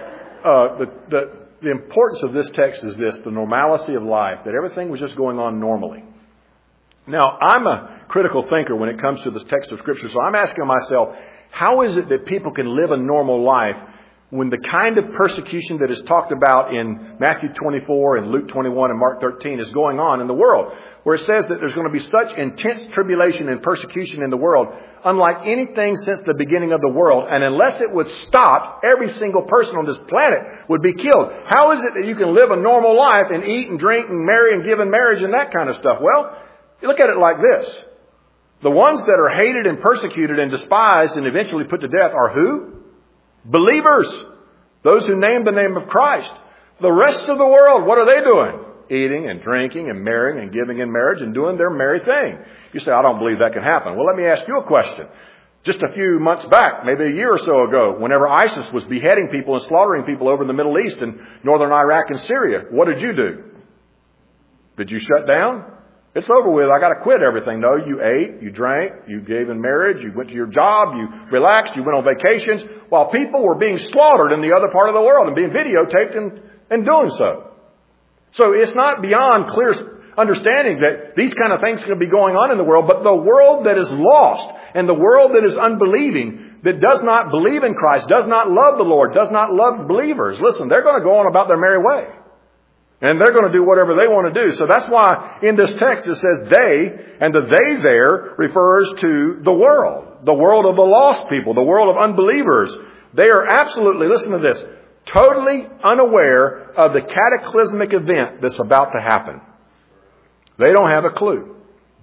The importance of this text is this, the normalcy of life, that everything was just going on normally. Now, I'm a critical thinker when it comes to this text of Scripture, so I'm asking myself, how is it that people can live a normal life when the kind of persecution that is talked about in Matthew 24 and Luke 21 and Mark 13 is going on in the world, where it says that there's going to be such intense tribulation and persecution in the world, unlike anything since the beginning of the world, and unless it was stopped, every single person on this planet would be killed. How is it that you can live a normal life and eat and drink and marry and give in marriage and that kind of stuff? Well, you look at it like this. The ones that are hated and persecuted and despised and eventually put to death are who? Believers. Those who name the name of Christ. The rest of the world, what are they doing? Eating and drinking and marrying and giving in marriage and doing their merry thing. You say, I don't believe that can happen. Well, let me ask you a question. Just a few months back, maybe a year or so ago, whenever ISIS was beheading people and slaughtering people over in the Middle East and northern Iraq and Syria, what did you do? Did you shut down? It's over with. I got to quit everything. No, you ate, you drank, you gave in marriage, you went to your job, you relaxed, you went on vacations, while people were being slaughtered in the other part of the world and being videotaped and doing so. So it's not beyond clear understanding that these kind of things can be going on in the world, but the world that is lost and the world that is unbelieving, that does not believe in Christ, does not love the Lord, does not love believers, listen, they're going to go on about their merry way. And they're going to do whatever they want to do. So that's why in this text it says they, and the they there refers to the world of the lost people, the world of unbelievers. They are absolutely, listen to this, totally unaware of the cataclysmic event that's about to happen. They don't have a clue.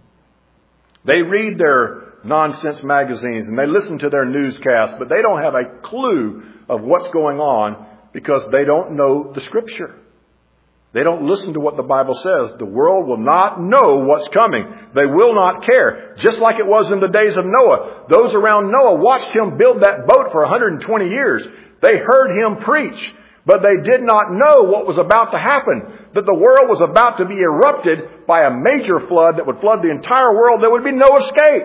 They read their nonsense magazines and they listen to their newscasts, but they don't have a clue of what's going on because they don't know the Scripture. They don't listen to what the Bible says. The world will not know what's coming. They will not care. Just like it was in the days of Noah. Those around Noah watched him build that boat for 120 years. They heard him preach, but they did not know what was about to happen. That the world was about to be erupted by a major flood that would flood the entire world. There would be no escape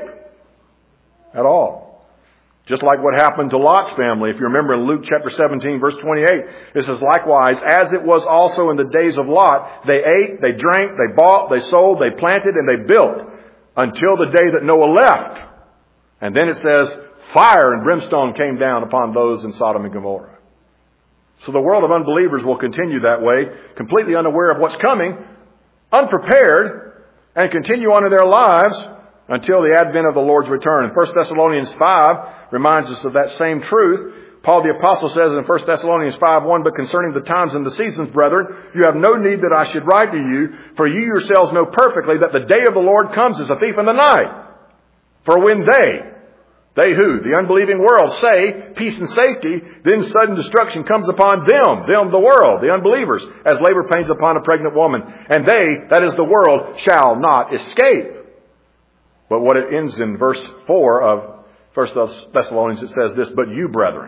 at all. Just like what happened to Lot's family. If you remember in Luke chapter 17, verse 28, it says, likewise, as it was also in the days of Lot, they ate, they drank, they bought, they sold, they planted, and they built until the day that Noah left. And then it says, fire and brimstone came down upon those in Sodom and Gomorrah. So the world of unbelievers will continue that way, completely unaware of what's coming, unprepared, and continue on in their lives until the advent of the Lord's return. And 1 Thessalonians 5 reminds us of that same truth. Paul the Apostle says in 1 Thessalonians 5:1, but concerning the times and the seasons, brethren, you have no need that I should write to you, for you yourselves know perfectly that the day of the Lord comes as a thief in the night. For when they who? The unbelieving world say peace and safety, then sudden destruction comes upon them, the world, the unbelievers, as labor pains upon a pregnant woman. And they, that is the world, shall not escape. But what it ends in verse 4 of 1 Thessalonians, it says this, but you brethren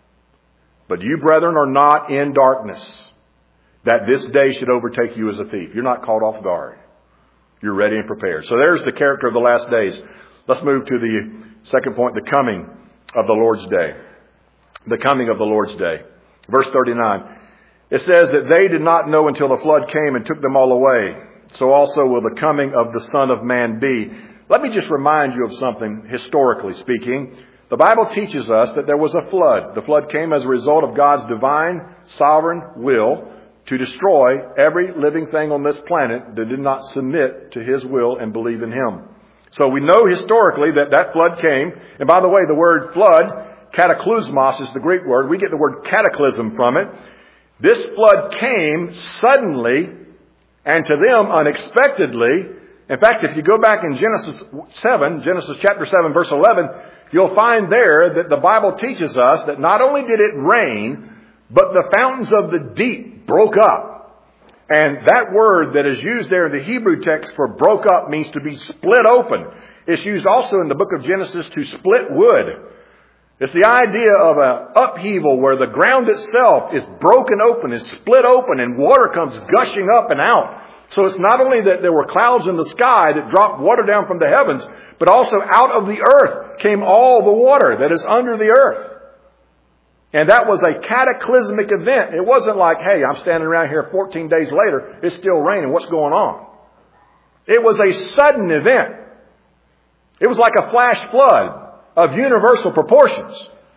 are not in darkness, that this day should overtake you as a thief. You're not caught off guard. You're ready and prepared. So there's the character of the last days. Let's move to the second point, the coming of the Lord's day. The coming of the Lord's day. Verse 39. It says that they did not know until the flood came and took them all away. So also will the coming of the Son of Man be. Let me just remind you of something, historically speaking. The Bible teaches us that there was a flood. The flood came as a result of God's divine, sovereign will to destroy every living thing on this planet that did not submit to His will and believe in Him. So we know historically that flood came. And by the way, the word flood, cataclysmos is the Greek word. We get the word cataclysm from it. This flood came suddenly and to them unexpectedly. In fact, if you go back in Genesis chapter 7, verse 11, you'll find there that the Bible teaches us that not only did it rain, but the fountains of the deep broke up. And that word that is used there in the Hebrew text for broke up means to be split open. It's used also in the book of Genesis to split wood. It's the idea of an upheaval where the ground itself is broken open, is split open, and water comes gushing up and out. So it's not only that there were clouds in the sky that dropped water down from the heavens, but also out of the earth came all the water that is under the earth. And that was a cataclysmic event. It wasn't like, hey, I'm standing around here 14 days later, it's still raining, what's going on? It was a sudden event. It was like a flash flood of universal proportions.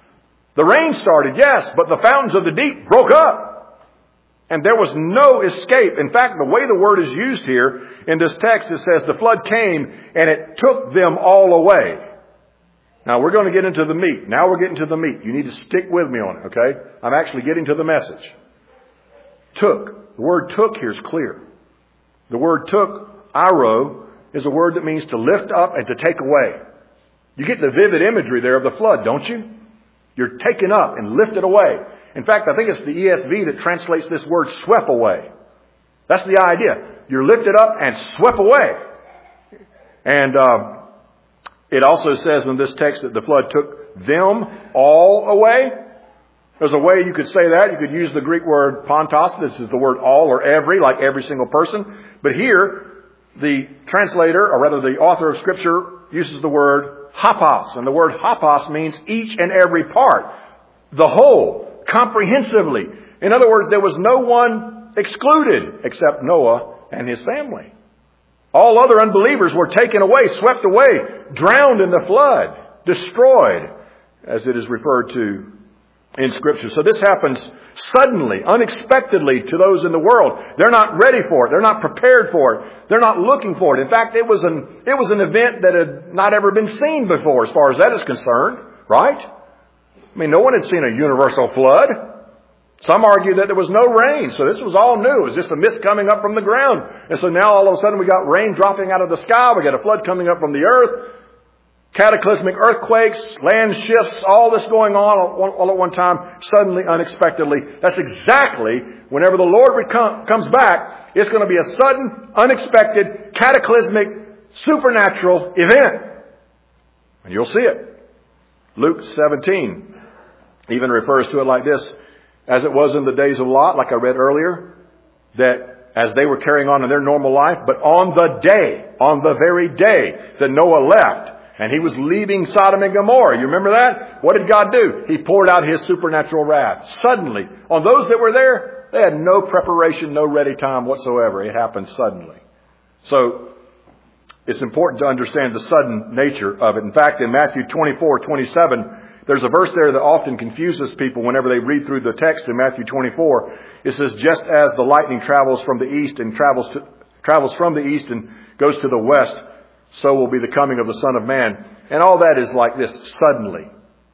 The rain started, yes, but the fountains of the deep broke up. And there was no escape. In fact, the way the word is used here in this text, it says the flood came and it took them all away. Now we're going to get into the meat. Now we're getting to the meat. You need to stick with me on it, okay? I'm actually getting to the message. Took. The word took here is clear. The word took, airo, is a word that means to lift up and to take away. You get the vivid imagery there of the flood, don't you? You're taken up and lifted away. In fact, I think it's the ESV that translates this word swept away. That's the idea. You're lifted up and swept away. And it also says in this text that the flood took them all away. There's a way you could say that. You could use the Greek word pantos. This is the word all or every, like every single person. But here, the translator, or rather the author of Scripture, uses the word hapos. And the word hapos means each and every part. The whole, comprehensively. In other words, there was no one excluded except Noah and his family. All other unbelievers were taken away, swept away, drowned in the flood, destroyed, as it is referred to in Scripture. So this happens suddenly, unexpectedly to those in the world. They're not ready for it. They're not prepared for it. They're not looking for it. In fact, it was an event that had not ever been seen before as far as that is concerned, right? I mean, no one had seen a universal flood. Some argue that there was no rain, so this was all new. It was just a mist coming up from the ground. And so now all of a sudden we got rain dropping out of the sky. We got a flood coming up from the earth. Cataclysmic earthquakes, land shifts, all this going on all at one time, suddenly, unexpectedly. That's exactly, whenever the Lord comes back, it's going to be a sudden, unexpected, cataclysmic, supernatural event. And you'll see it. Luke 17 even refers to it like this. As it was in the days of Lot, like I read earlier, that as they were carrying on in their normal life, but on the very day that Noah left, and he was leaving Sodom and Gomorrah. You remember that? What did God do? He poured out His supernatural wrath. Suddenly, on those that were there, they had no preparation, no ready time whatsoever. It happened suddenly. So, it's important to understand the sudden nature of it. In fact, in Matthew 24:27, there's a verse there that often confuses people whenever they read through the text in Matthew 24. It says, just as the lightning travels from the east and travels from the east and goes to the west, so will be the coming of the Son of Man. And all that is like this, suddenly,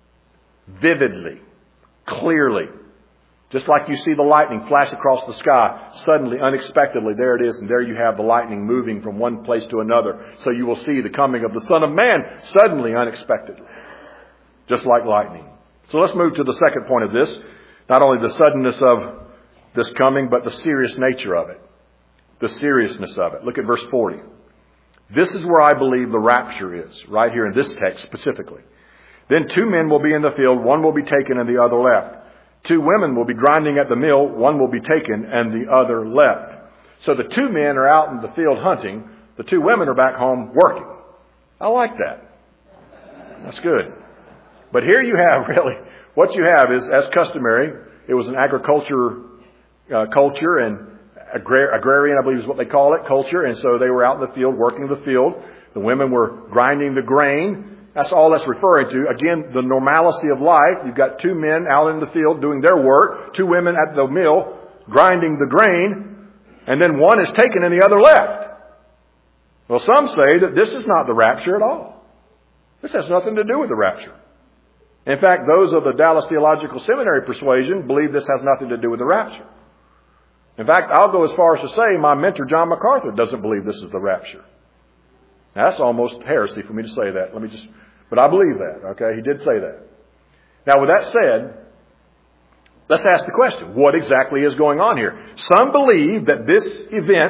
vividly, clearly. Just like you see the lightning flash across the sky, suddenly, unexpectedly, there it is, and there you have the lightning moving from one place to another. So you will see the coming of the Son of Man, suddenly, unexpectedly. Just like lightning. So let's move to the second point of this. Not only the suddenness of this coming, but the serious nature of it. The seriousness of it. Look at verse 40. This is where I believe the rapture is, right here in this text specifically. Then 2 men will be in the field, one will be taken and the other left. 2 women will be grinding at the mill, one will be taken and the other left. So the 2 men are out in the field hunting, the 2 women are back home working. I like that. That's good. But here you have really, what you have is, as customary, it was an agriculture culture and agrarian, I believe is what they call it, culture. And so they were out in the field, working the field. The women were grinding the grain. That's all that's referring to. Again, the normalcy of life. You've got 2 men out in the field doing their work, 2 women at the mill grinding the grain, and then one is taken and the other left. Well, some say that this is not the rapture at all. This has nothing to do with the rapture. In fact, those of the Dallas Theological Seminary persuasion believe this has nothing to do with the rapture. In fact, I'll go as far as to say my mentor, John MacArthur, doesn't believe this is the rapture. Now, that's almost heresy for me to say that. But I believe that, okay? He did say that. Now, with that said, let's ask the question, what exactly is going on here? Some believe that this event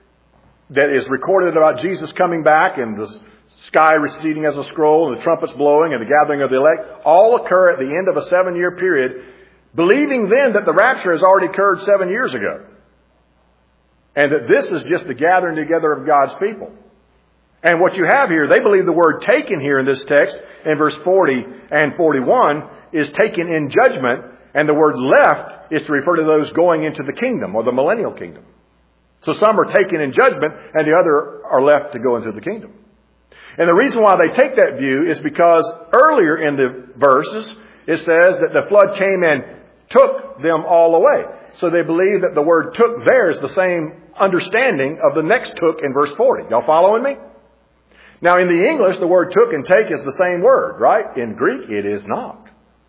that is recorded about Jesus coming back and the sky receding as a scroll and the trumpets blowing and the gathering of the elect all occur at the end of a 7-year period, believing then that the rapture has already occurred 7 years ago. And that this is just the gathering together of God's people. And what you have here, they believe the word taken here in this text, in verse 40 and 41, is taken in judgment. And the word left is to refer to those going into the kingdom or the millennial kingdom. So some are taken in judgment and the other are left to go into the kingdom. And the reason why they take that view is because earlier in the verses, it says that the flood came and took them all away. So they believe that the word took there is the same understanding of the next took in verse 40. Y'all following me? Now in the English, the word took and take is the same word, right? In Greek, it is not.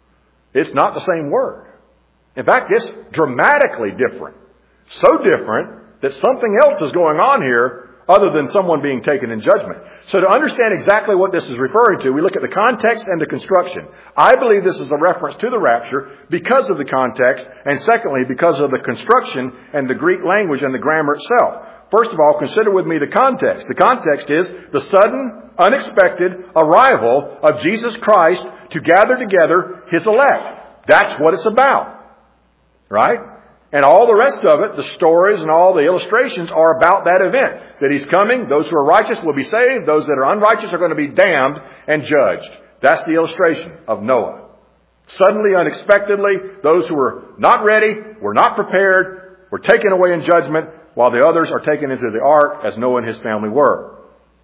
It's not the same word. In fact, it's dramatically different. So different that something else is going on here other than someone being taken in judgment. So to understand exactly what this is referring to, we look at the context and the construction. I believe this is a reference to the rapture because of the context, and secondly, because of the construction and the Greek language and the grammar itself. First of all, consider with me the context. The context is the sudden, unexpected arrival of Jesus Christ to gather together His elect. That's what it's about. Right? And all the rest of it, the stories and all the illustrations are about that event. That He's coming, those who are righteous will be saved, those that are unrighteous are going to be damned and judged. That's the illustration of Noah. Suddenly, unexpectedly, those who were not ready, were not prepared, were taken away in judgment, while the others are taken into the ark as Noah and his family were.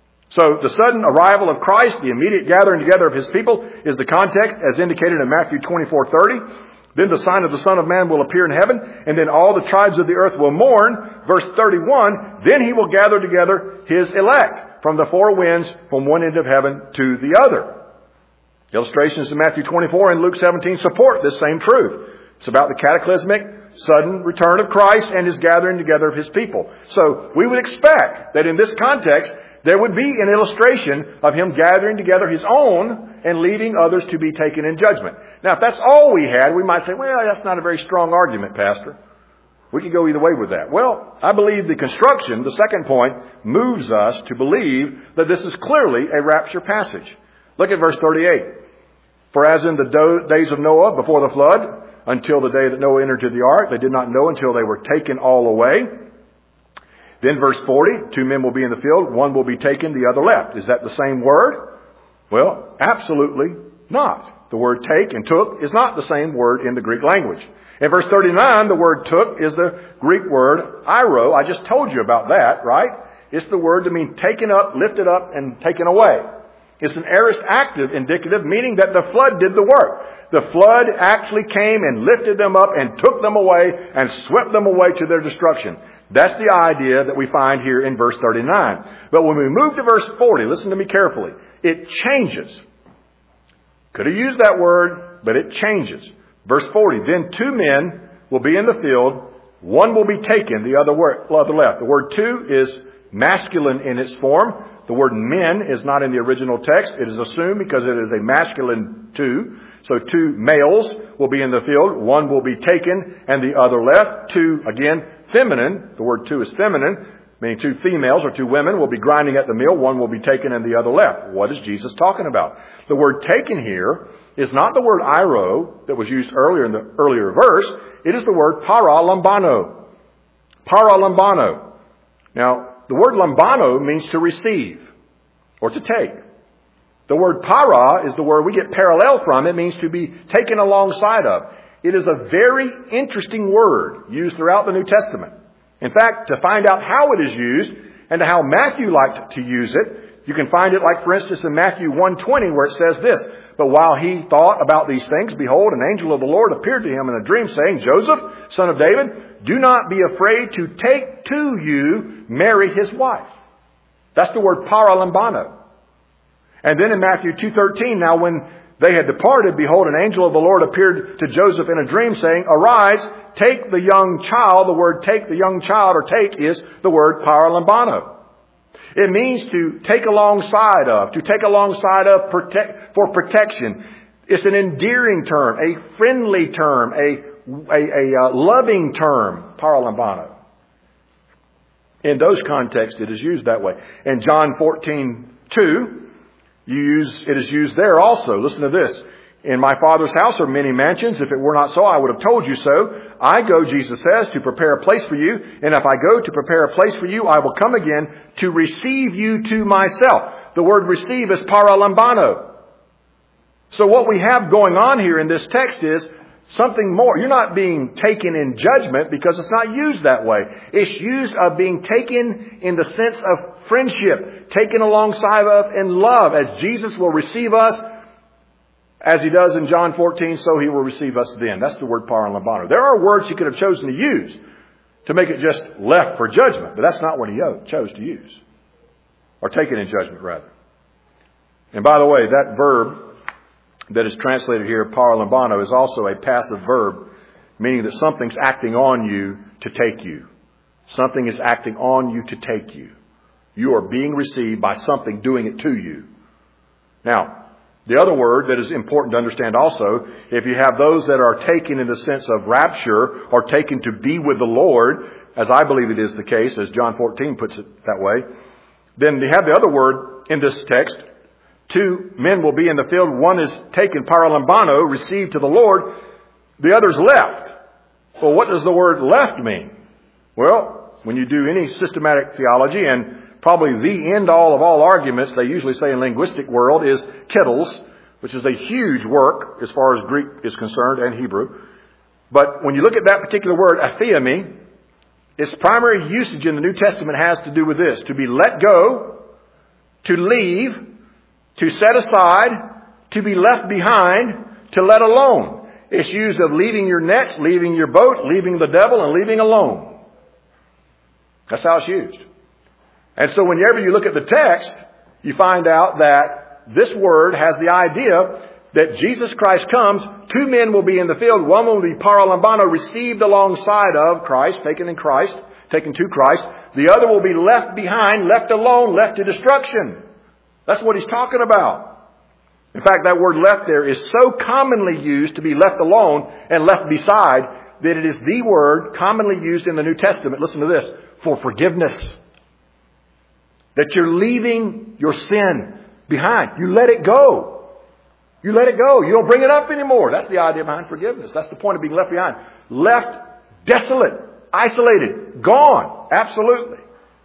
So the sudden arrival of Christ, the immediate gathering together of His people, is the context as indicated in Matthew 24:30. Then the sign of the Son of Man will appear in heaven, and then all the tribes of the earth will mourn. Verse 31, then He will gather together His elect from the four winds, from one end of heaven to the other. Illustrations in Matthew 24 and Luke 17 support this same truth. It's about the cataclysmic, sudden return of Christ and His gathering together of His people. So we would expect that in this context, there would be an illustration of Him gathering together His own and leaving others to be taken in judgment. Now, if that's all we had, we might say, well, that's not a very strong argument, Pastor. We could go either way with that. Well, I believe the construction, the second point, moves us to believe that this is clearly a rapture passage. Look at verse 38. For as in the days of Noah before the flood, until the day that Noah entered into the ark, they did not know until they were taken all away. Then verse 40, 2 men will be in the field, one will be taken, the other left. Is that the same word? Well, absolutely not. The word take and took is not the same word in the Greek language. In verse 39, the word took is the Greek word airo. I just told you about that, right? It's the word to mean taken up, lifted up, and taken away. It's an aorist active indicative, meaning that the flood did the work. The flood actually came and lifted them up and took them away and swept them away to their destruction. That's the idea that we find here in verse 39. But when we move to verse 40, listen to me carefully. It changes. Could have used that word, but it changes. Verse 40, then 2 men will be in the field, one will be taken, the other left. The word two is masculine in its form. The word men is not in the original text. It is assumed because it is a masculine two. So 2 males will be in the field, one will be taken, and the other left. 2, again, feminine. The word 2 is feminine, meaning 2 females or 2 women will be grinding at the mill. One will be taken and the other left. What is Jesus talking about? The word taken here is not the word airo that was used earlier in the earlier verse. It is the word paralambano. Paralambano. Now, the word lambano means to receive or to take. The word para is the word we get parallel from. It means to be taken alongside of. It is a very interesting word used throughout the New Testament. In fact, to find out how it is used and how Matthew liked to use it, you can find it like, for instance, in Matthew 1:20 where it says this, but while he thought about these things, behold, an angel of the Lord appeared to him in a dream saying, Joseph, son of David, do not be afraid to take to you Mary his wife. That's the word paralambano. And then in Matthew 2:13, now when they had departed, behold, an angel of the Lord appeared to Joseph in a dream saying, arise, take the young child. The word take the young child or take is the word paralambano. It means to take alongside of, for protection. It's an endearing term, a friendly term, a loving term, paralambano. In those contexts, it is used that way. In John 14:2, it is used there also. Listen to this. In my Father's house are many mansions. If it were not so, I would have told you so. I go, Jesus says, to prepare a place for you. And if I go to prepare a place for you, I will come again to receive you to myself. The word receive is paralambano. So what we have going on here in this text is something more. You're not being taken in judgment because it's not used that way. It's used of being taken in the sense of friendship, taken alongside of in love, as Jesus will receive us as He does in John 14, so He will receive us then. That's the word paralambano. There are words He could have chosen to use to make it just left for judgment, but that's not what He chose to use. Or taken in judgment, rather. And by the way, that verb that is translated here, paralambano, is also a passive verb, meaning that something's acting on you to take you. Something is acting on you to take you. You are being received by something doing it to you. Now, the other word that is important to understand also, if you have those that are taken in the sense of rapture or taken to be with the Lord, as I believe it is the case, as John 14 puts it that way, then you have the other word in this text. 2 men will be in the field. One is taken, paralambano, received to the Lord. The other's left. Well, what does the word left mean? Well, when you do any systematic theology, and probably the end all of all arguments, they usually say in linguistic world, is kettles, which is a huge work as far as Greek is concerned and Hebrew. But when you look at that particular word, atheimi, its primary usage in the New Testament has to do with this: to be let go, to leave, to set aside, to be left behind, to let alone. It's used of leaving your nets, leaving your boat, leaving the devil, and leaving alone. That's how it's used. And so whenever you look at the text, you find out that this word has the idea that Jesus Christ comes. 2 men will be in the field. One will be paralambano, received alongside of Christ, taken to Christ. The other will be left behind, left alone, left to destruction. That's what he's talking about. In fact, that word left there is so commonly used to be left alone and left beside that it is the word commonly used in the New Testament, listen to this, for forgiveness. That you're leaving your sin behind. You let it go. You let it go. You don't bring it up anymore. That's the idea behind forgiveness. That's the point of being left behind. Left desolate, isolated, gone. Absolutely.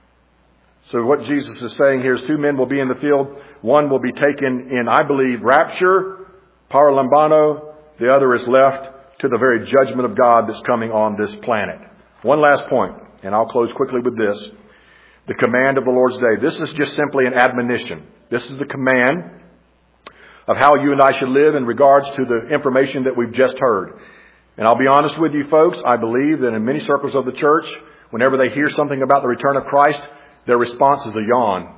So what Jesus is saying here is 2 men will be in the field. One will be taken in, I believe, rapture, paralambano. The other is left to the very judgment of God that's coming on this planet. One last point, and I'll close quickly with this. The command of the Lord's day. This is just simply an admonition. This is the command of how you and I should live in regards to the information that we've just heard. And I'll be honest with you folks, I believe that in many circles of the church, whenever they hear something about the return of Christ, their response is a yawn.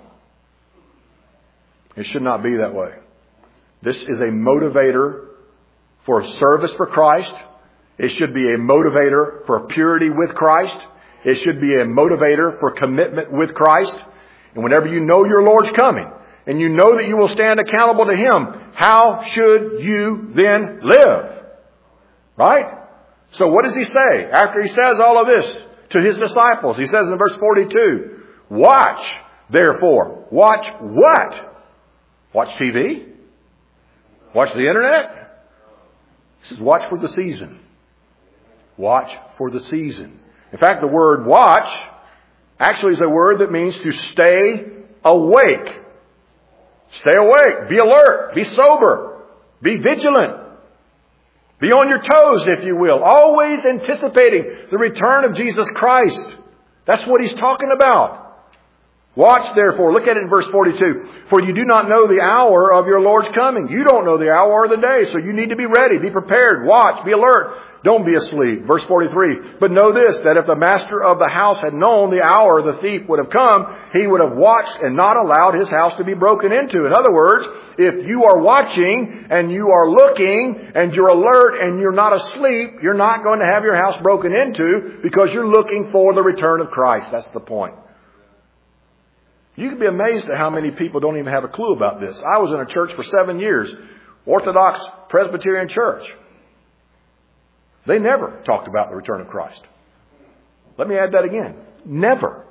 It should not be that way. This is a motivator for service for Christ. It should be a motivator for purity with Christ. It should be a motivator for commitment with Christ. And whenever you know your Lord's coming, and you know that you will stand accountable to Him, how should you then live? Right? So what does He say? After He says all of this to His disciples, He says in verse 42, watch, therefore. Watch what? Watch TV? Watch the internet? He says, watch for the season. Watch for the season. In fact, the word watch actually is a word that means to stay awake. Stay awake. Be alert. Be sober. Be vigilant. Be on your toes, if you will. Always anticipating the return of Jesus Christ. That's what He's talking about. Watch, therefore. Look at it in verse 42. For you do not know the hour of your Lord's coming. You don't know the hour or the day. So you need to be ready. Be prepared. Watch. Be alert. Don't be asleep. Verse 43. But know this, that if the master of the house had known the hour the thief would have come, he would have watched and not allowed his house to be broken into. In other words, if you are watching and you are looking and you're alert and you're not asleep, you're not going to have your house broken into because you're looking for the return of Christ. That's the point. You can be amazed at how many people don't even have a clue about this. I was in a church for 7 years, Orthodox Presbyterian church. They never talked about the return of Christ. Let me add that again. Never.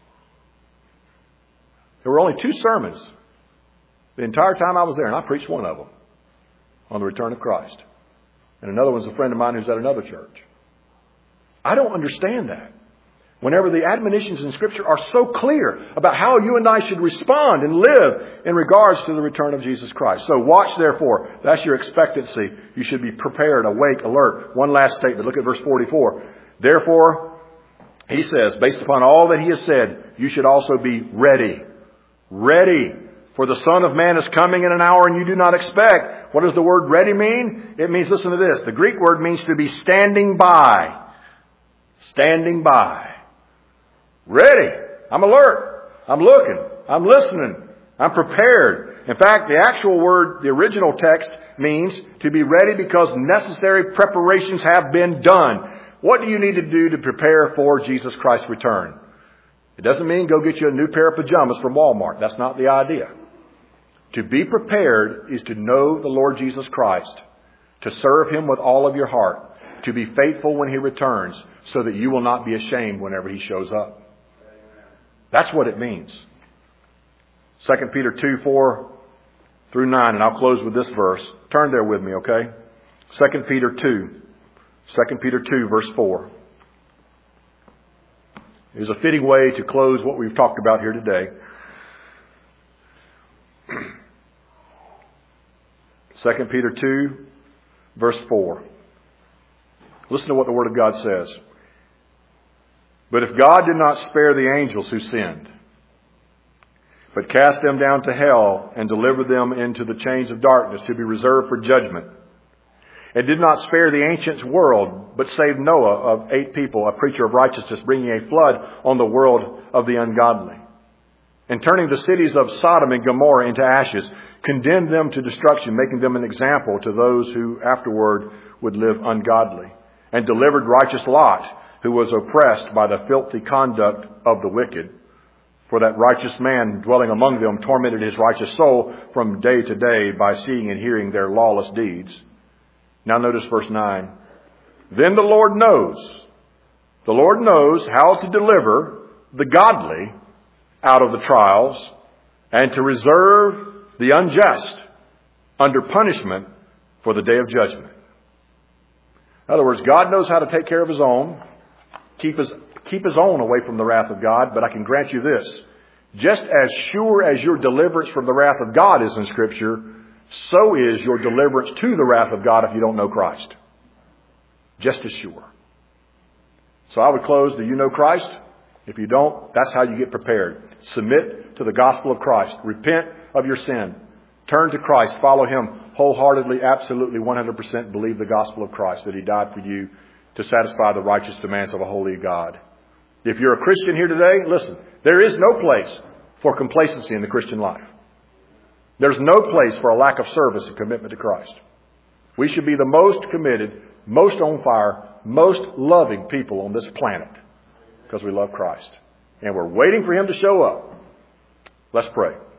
There were only 2 sermons the entire time I was there, and I preached one of them on the return of Christ. And another one's a friend of mine who's at another church. I don't understand that. Whenever the admonitions in Scripture are so clear about how you and I should respond and live in regards to the return of Jesus Christ. So watch, therefore. That's your expectancy. You should be prepared, awake, alert. One last statement. Look at verse 44. Therefore, he says, based upon all that he has said, you should also be ready. Ready For the Son of Man is coming in an hour and you do not expect. What does the word ready mean? It means, listen to this, the Greek word means to be standing by. Standing by. Ready. I'm alert. I'm looking. I'm listening. I'm prepared. In fact, the actual word, the original text, means to be ready because necessary preparations have been done. What do you need to do to prepare for Jesus Christ's return? It doesn't mean go get you a new pair of pajamas from Walmart. That's not the idea. To be prepared is to know the Lord Jesus Christ, to serve Him with all of your heart, to be faithful when He returns so that you will not be ashamed whenever He shows up. That's what it means. 2 Peter 2, 4 through 9, and I'll close with this verse. Turn there with me, okay? 2 Peter 2, verse 4. It is a fitting way to close what we've talked about here today. 2 Peter 2, verse 4. Listen to what the Word of God says. But if God did not spare the angels who sinned, but cast them down to hell and delivered them into the chains of darkness to be reserved for judgment, and did not spare the ancient world, but saved Noah of 8 people, a preacher of righteousness, bringing a flood on the world of the ungodly, and turning the cities of Sodom and Gomorrah into ashes, condemned them to destruction, making them an example to those who afterward would live ungodly, and delivered righteous Lot, who was oppressed by the filthy conduct of the wicked. For that righteous man dwelling among them tormented his righteous soul from day to day by seeing and hearing their lawless deeds. Now notice verse 9. Then the Lord knows how to deliver the godly out of the trials and to reserve the unjust under punishment for the day of judgment. In other words, God knows how to take care of His own, keep His own away from the wrath of God, but I can grant you this. Just as sure as your deliverance from the wrath of God is in Scripture, so is your deliverance to the wrath of God if you don't know Christ. Just as sure. So I would close, do you know Christ? If you don't, that's how you get prepared. Submit to the gospel of Christ. Repent of your sin. Turn to Christ. Follow Him wholeheartedly, absolutely, 100% believe the gospel of Christ, that He died for you to satisfy the righteous demands of a holy God. If you're a Christian here today, listen, there is no place for complacency in the Christian life. There's no place for a lack of service and commitment to Christ. We should be the most committed, most on fire, most loving people on this planet because we love Christ. And we're waiting for Him to show up. Let's pray.